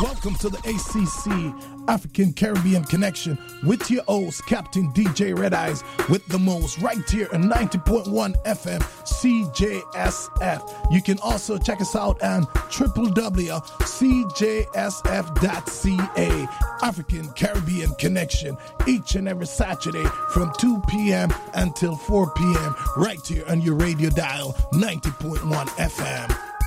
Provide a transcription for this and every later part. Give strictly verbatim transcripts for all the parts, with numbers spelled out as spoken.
Welcome to the A C C African Caribbean Connection with your host, Captain D J Red Eyes, with the most right here on ninety point one F M C J S F. You can also check us out on w w w dot c j s f dot c a. African Caribbean Connection, each and every Saturday from two p.m. until four p.m. right here on your radio dial, ninety point one F M.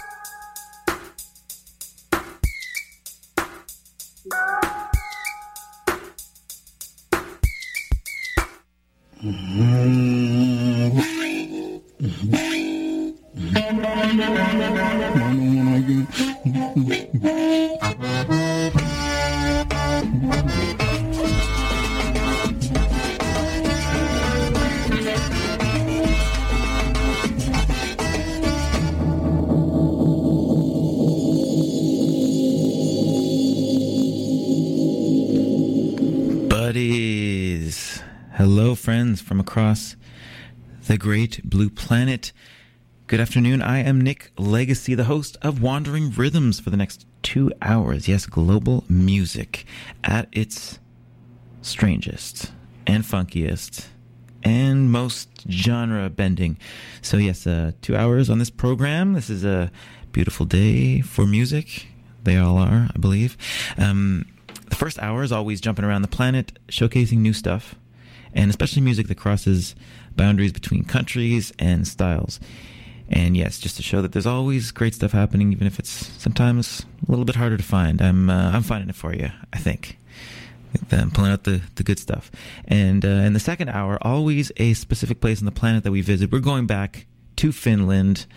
Buddies, hello friends from across the great blue planet. Good afternoon. I am Nick Legacy, the host of Wandering Rhythms for the next two hours. Yes, global music at its strangest and funkiest and most genre bending. So yes, uh, two hours on this program. This is a beautiful day for music. They all are, I believe. Um, the first hour is always jumping around the planet, showcasing new stuff, and especially music that crosses boundaries between countries and styles. And yes, just to show that there's always great stuff happening, even if it's sometimes a little bit harder to find. I'm uh, I'm finding it for you, I think. I'm pulling out the, the good stuff. And uh, in the second hour, always a specific place on the planet that we visit. We're going back to Finland,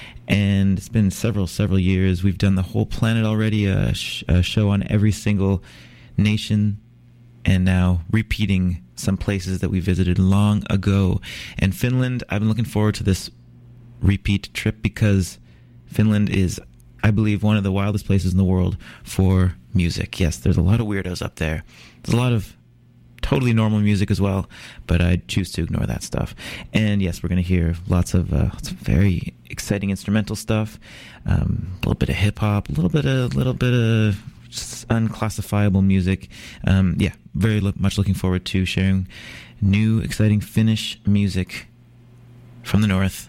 and it's been several, several years. We've done the whole planet already, a, sh- a show on every single nation, and now repeating some places that we visited long ago. And Finland, I've been looking forward to this repeat trip because Finland is, I believe, one of the wildest places in the world for music. Yes, there's a lot of weirdos up there. There's a lot of totally normal music as well, but I choose to ignore that stuff. And yes, we're going to hear lots of, uh, lots of very exciting instrumental stuff, um, a little bit of hip hop, a little bit of, little bit of just unclassifiable music. Um, yeah, very lo- much looking forward to sharing new, exciting Finnish music from the north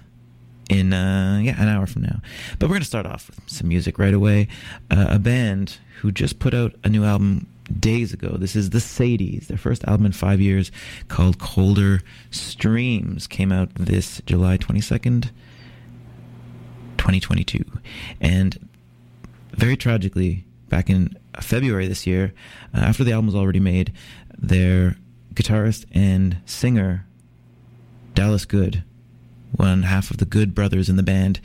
in uh, yeah an hour from now. But we're going to start off with some music right away. Uh, a band who just put out a new album days ago. This is the Sadies. Their first album in five years, called Colder Streams, came out this July twenty-second, twenty twenty-two. And very tragically, back in February this year, uh, after the album was already made, their guitarist and singer, Dallas Good, one half of the Good brothers in the band,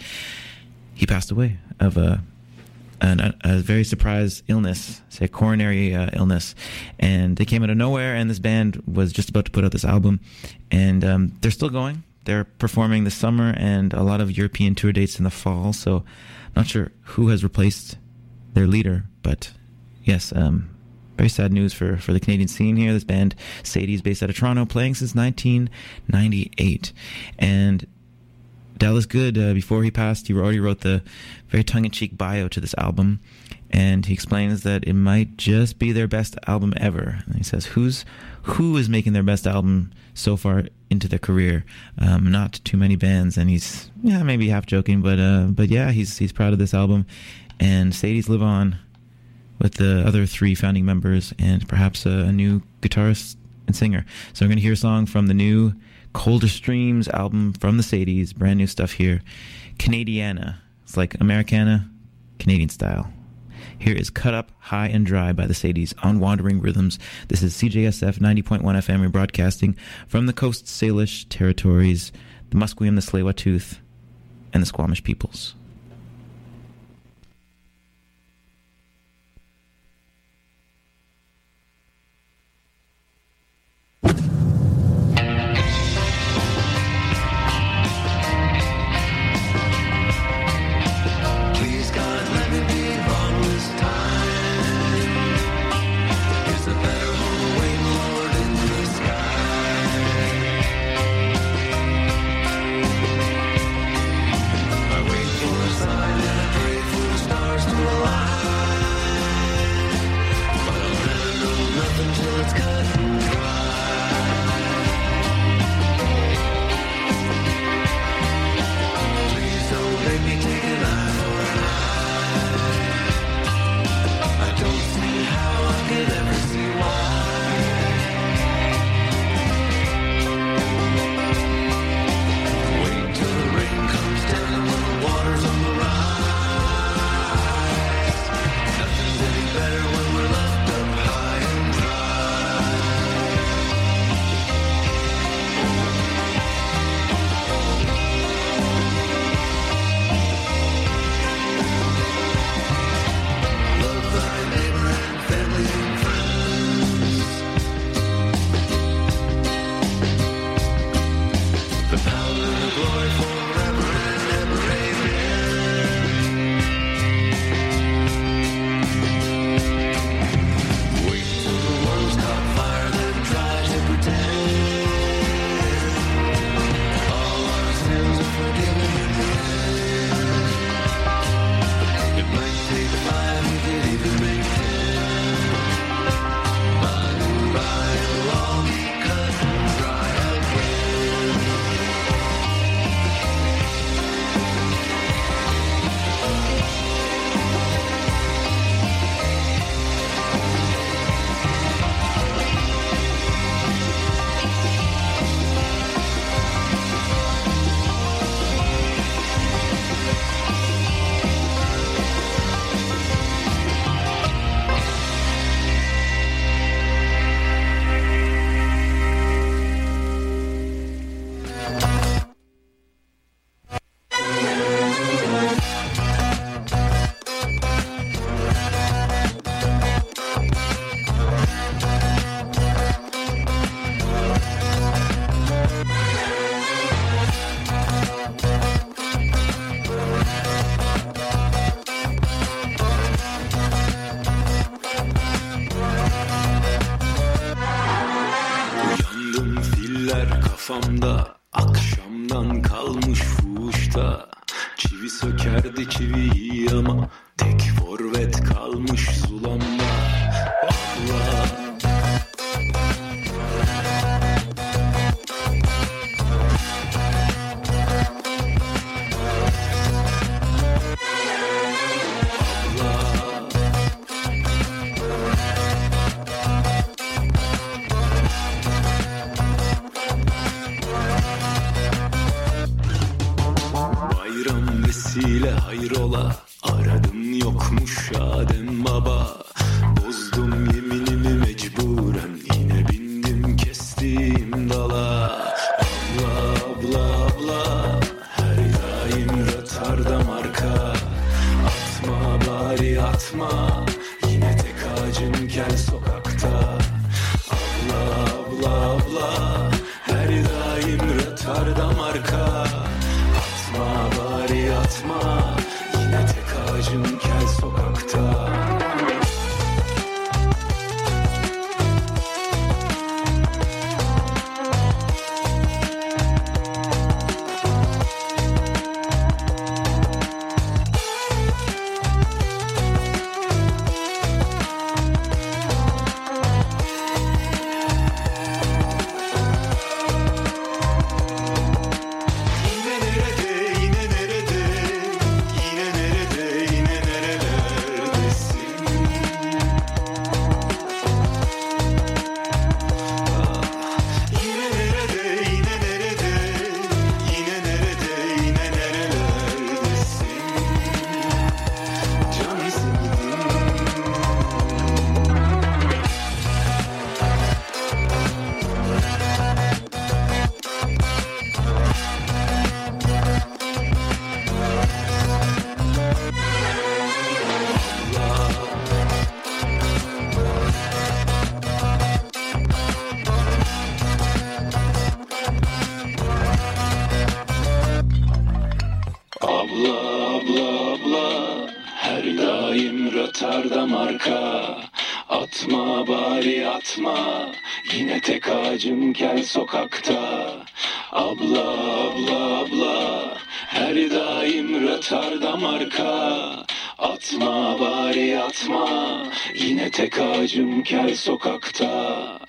he passed away of a an, a, a very surprise illness, say a coronary uh, illness, and it came out of nowhere. And this band was just about to put out this album, and um, they're still going. They're performing this summer and a lot of European tour dates in the fall. So, I'm not sure who has replaced their leader, but yes, um, very sad news for, for the Canadian scene here. This band, Sadies, based out of Toronto, playing since nineteen ninety-eight, and Dallas Good, uh, before he passed, he already wrote the very tongue-in-cheek bio to this album, and he explains that it might just be their best album ever. And he says, "Who's who is making their best album so far into their career? Um, not too many bands." And he's yeah, maybe half joking, but uh, but yeah, he's he's proud of this album. And Sadies live on with the other three founding members and perhaps a, a new guitarist and singer. So we're going to hear a song from the new Colder Streams album from the Sadies. Brand new stuff here. Canadiana. It's like Americana, Canadian style. Here is Cut Up High and Dry by the Sadies on Wandering Rhythms. This is C J S F ninety point one F M. We're broadcasting from the Coast Salish territories, the Musqueam, the Tsleil-Waututh, and the Squamish peoples. Wait for kafamda, akşamdan kalmış fuhuşta. Çivi sökerdi çiviyi ama tek forvet kalmış zulamda. Allah. Vesile hayrola, aradım yokmuş Adem baba. Bozdum yeminimi mecburen, yine bindim kestiğim dala. Abla abla abla, her daim rötarda marka. Atma bari atma, yine tek ağacın kel sokakta. Abla abla abla, her daim rötarda marka. Atma bari atma, yine tek ağacın kel sokakta. rötarda marka. Atma bari atma, yine tek ağacım kel sokakta. Abla abla abla, her daim rötarda marka. Atma bari atma, yine tek ağacım kel sokakta.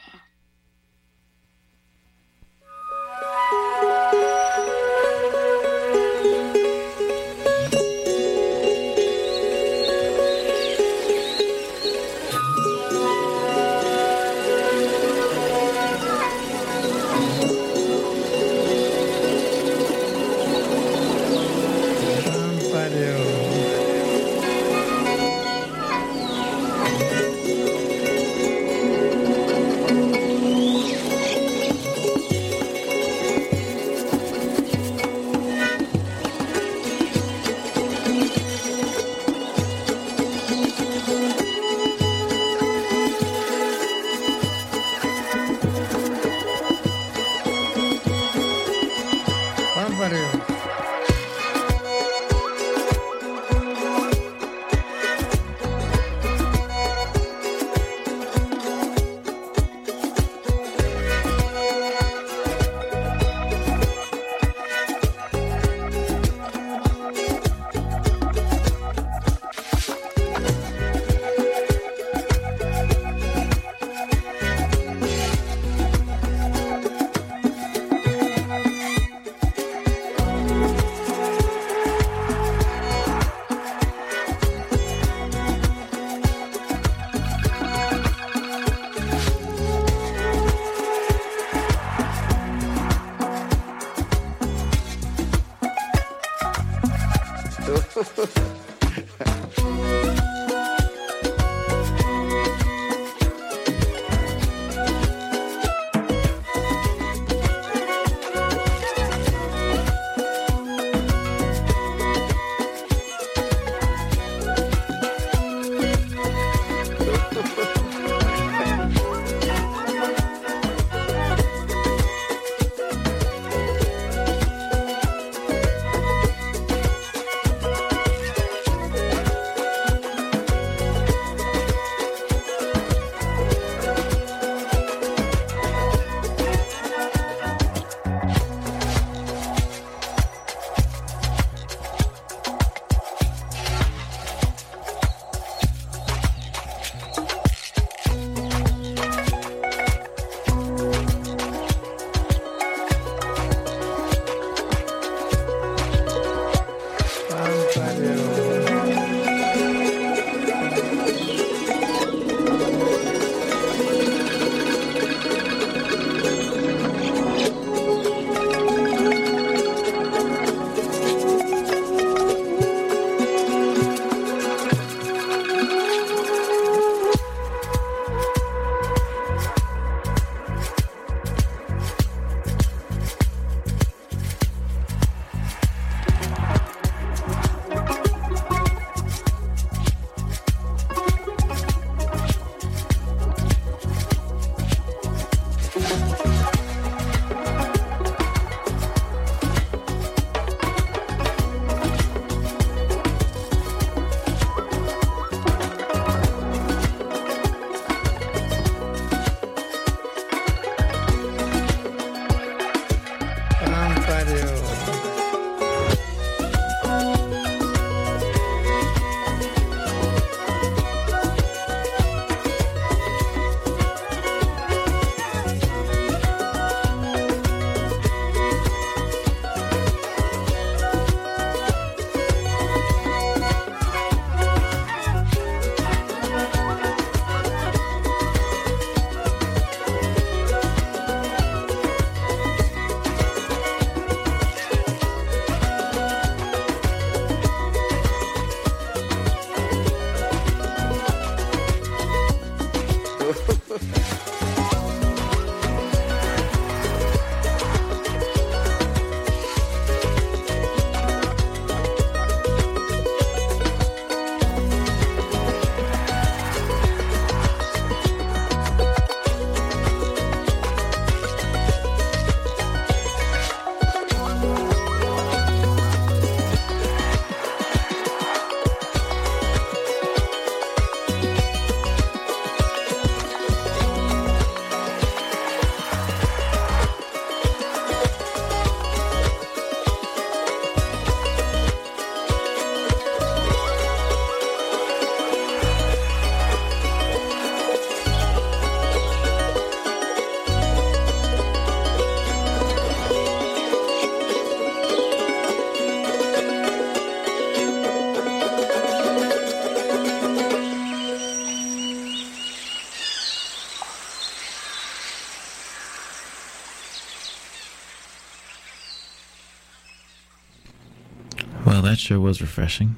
that sure was refreshing.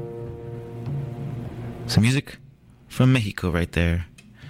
Some music from Mexico right there.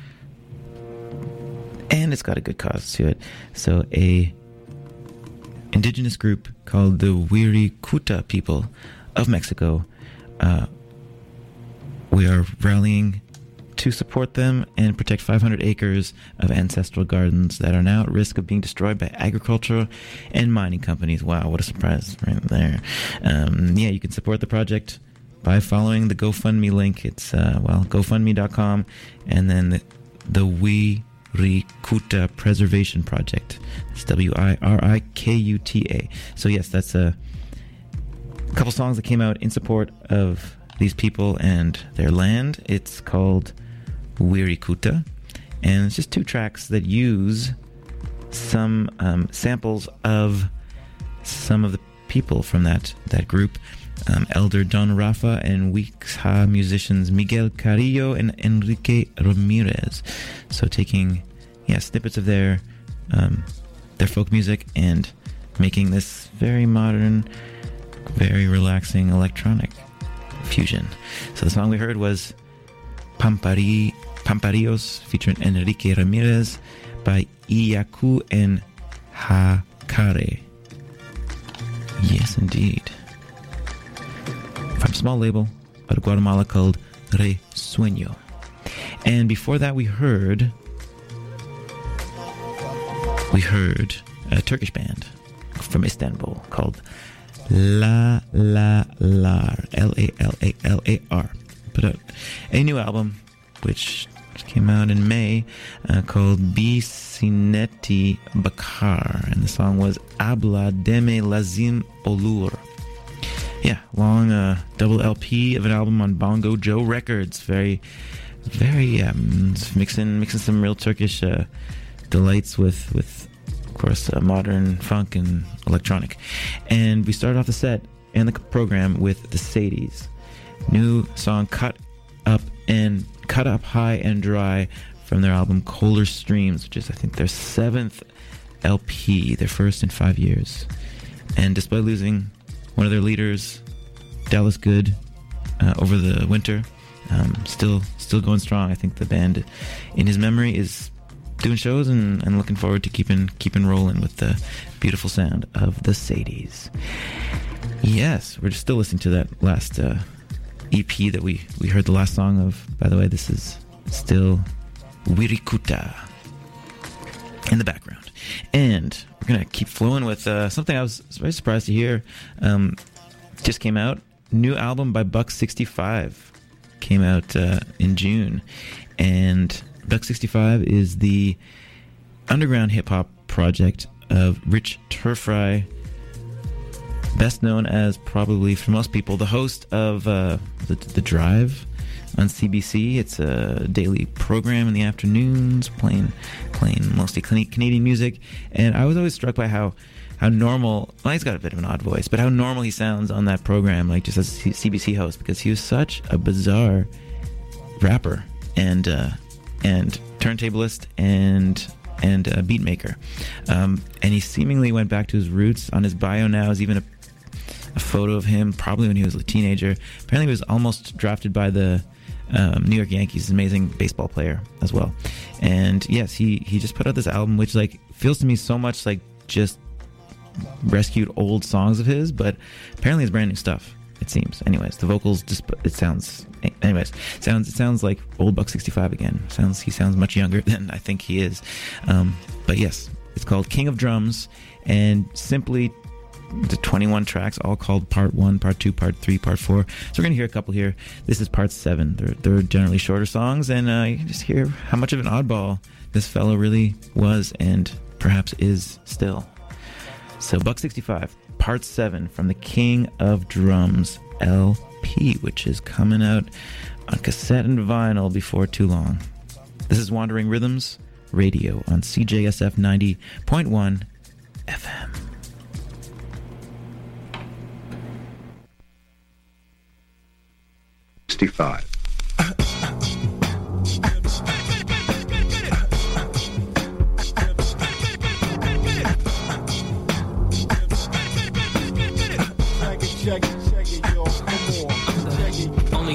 And it's got a good cause to it. So a indigenous group called the Wirikuta people of Mexico. Uh, we are rallying to support them and protect five hundred acres of ancestral gardens that are now at risk of being destroyed by agricultural and mining companies. Wow, what a surprise right there. Um, yeah, you can support the project by following the GoFundMe link. It's, uh, well, GoFundMe dot com, and then the, the Wirikuta Preservation Project. It's W I R I K U T A. So yes, that's a couple songs that came out in support of these people and their land. It's called Wirikuta, and it's just two tracks that use some um, samples of some of the people from that that group. Um, Elder Don Rafa and Wixha musicians Miguel Carrillo and Enrique Ramirez. So taking yeah snippets of their um, their folk music and making this very modern, very relaxing electronic fusion. So the song we heard was Pampari, Pamparillos featuring Enrique Ramirez by Iyaku and Hakare. Yes, indeed. From a small label out of Guatemala called Re Sueño. And before that we heard we heard a Turkish band from Istanbul called La La Lar, L A L A L A R. Put out a new album which came out in May uh, called Bisineti Bakar, and the song was Abla Deme Lazim Olur. Yeah, long uh, double L P of an album on Bongo Joe Records. Very, very um, mixing mixing some real Turkish uh, delights with with of course uh, modern funk and electronic. And we started off the set and the program with the Sadies, new song Cut Up and Cut Up High and Dry from their album Kohler Streams, which is I think their seventh L P, their first in five years. And despite losing one of their leaders, Dallas Good, uh, over the winter, um, still still going strong. I think the band, in his memory, is doing shows and, and looking forward to keeping keeping rolling with the beautiful sound of the Sadies. Yes, we're just still listening to that last uh, E P that we, we heard the last song of. By the way, this is still Wirikuta in the background. And we're going to keep flowing with uh, something I was very surprised to hear. Um, just came out. New album by Buck sixty-five came out uh, in June. And Buck sixty-five is the underground hip-hop project of Rich Turfry, best known as, probably for most people, the host of uh, the, the Drive on C B C. It's a daily program in the afternoons, playing playing mostly Canadian music. And I was always struck by how how normal, well, he's got a bit of an odd voice, but how normal he sounds on that program, like just as a C B C host, because he was such a bizarre rapper and uh, and turntablist and and uh, beat maker. Um, and he seemingly went back to his roots. On his bio now is even a, a photo of him probably when he was a teenager. Apparently he was almost drafted by the Um, New York Yankees, amazing baseball player as well. And yes, he, he just put out this album which like feels to me so much like just rescued old songs of his, but apparently it's brand new stuff, it seems. Anyways, the vocals just it sounds anyways sounds it sounds like old Buck sixty-five again. Sounds he sounds much younger than I think he is. Um, but yes, it's called King of Drums, and simply the twenty-one tracks, all called Part One, Part Two, Part Three, Part Four. So we're gonna hear a couple here. This is Part Seven. They're they're generally shorter songs, and uh, you can just hear how much of an oddball this fellow really was, and perhaps is still. So Buck sixty-five, Part Seven from the King of Drums L P, which is coming out on cassette and vinyl before too long. This is Wandering Rhythms Radio on C J S F ninety point one F M. sixty-five. Check it, check it, yo.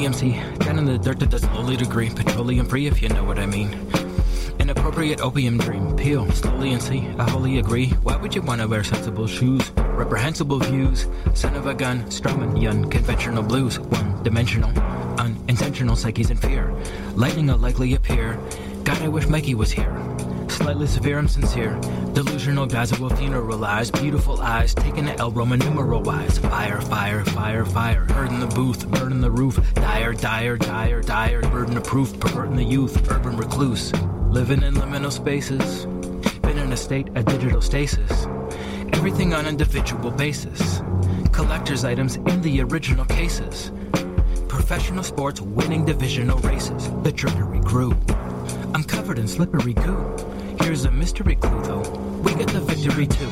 slowly M C, down in the dirt to the slowly degree, petroleum free if you know what I mean. Inappropriate opium dream, peel slowly and see, I wholly agree. Why would you want to wear sensible shoes? Reprehensible views, son of a gun, strumming the unconventional blues, one-dimensional, unintentional psyches in fear. Lightning will likely appear. God, I wish Mikey was here. Slightly severe, I'm sincere. Delusional guys who will funeralize. Beautiful eyes, taking an L Roman numeral wise. Fire, fire, fire, fire. Bird in the booth, bird in the roof. Dire, dire, dire, dire. Burden of proof, perverting the youth. Urban recluse. Living in liminal spaces. Been in a state of digital stasis. Everything on individual basis. Collector's items in the original cases. Professional sports winning divisional races. The trickery grew. I'm covered in slippery goo. Here's a mystery clue though. We get the victory too.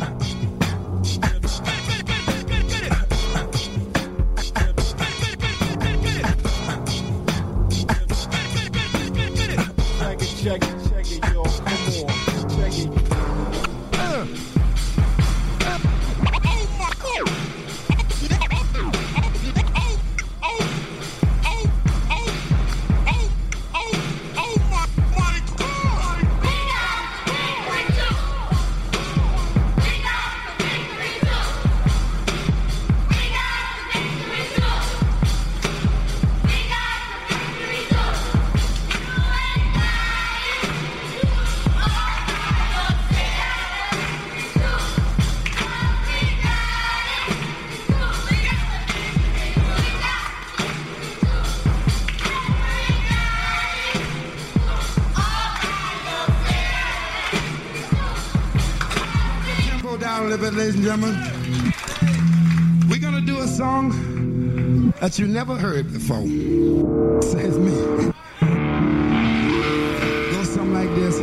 Check it, check it, check it, yo. Come on, check it. Uh. Ladies and gentlemen, we're gonna do a song that you never heard before. Says me. Goes something like this.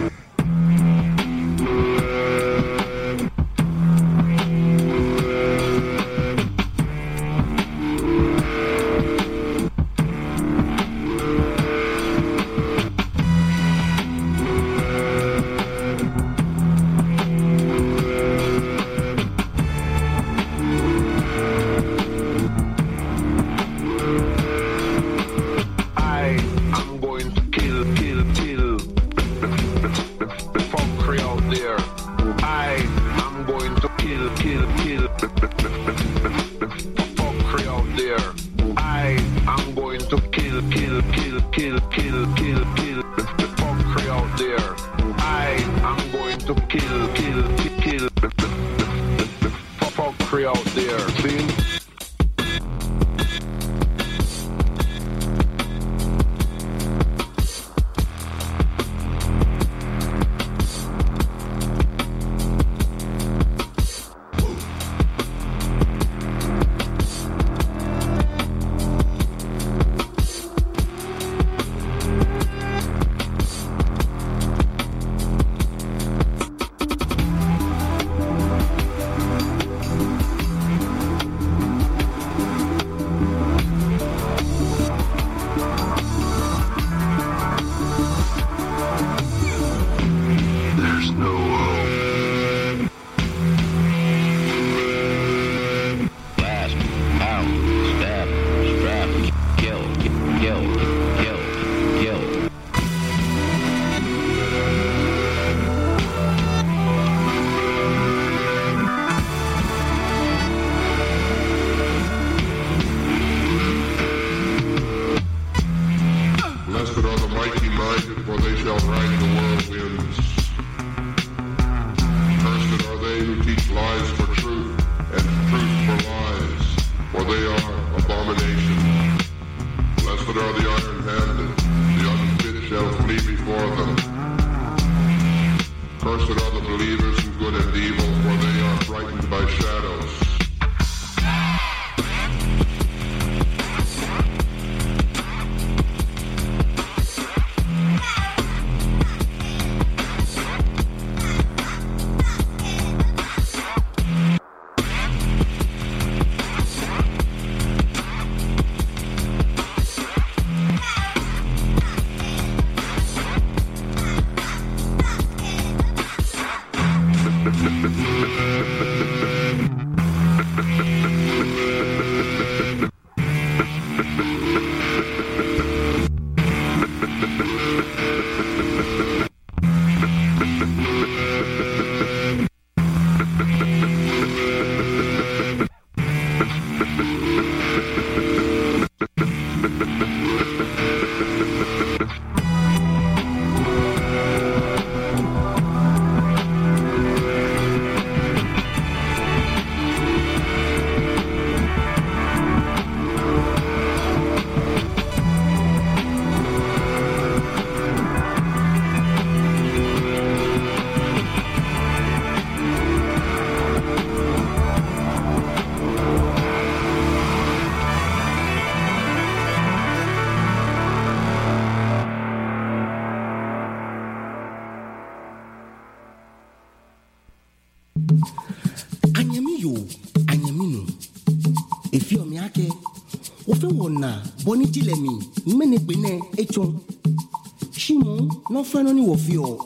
Bonijilemi, mene bene echon. Shimon, no friend ni wofio.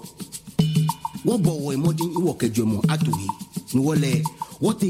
Wobo wo emodin iwo kejomo atuhi. Ni wole, wote.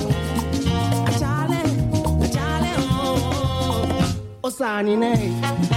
Osani ne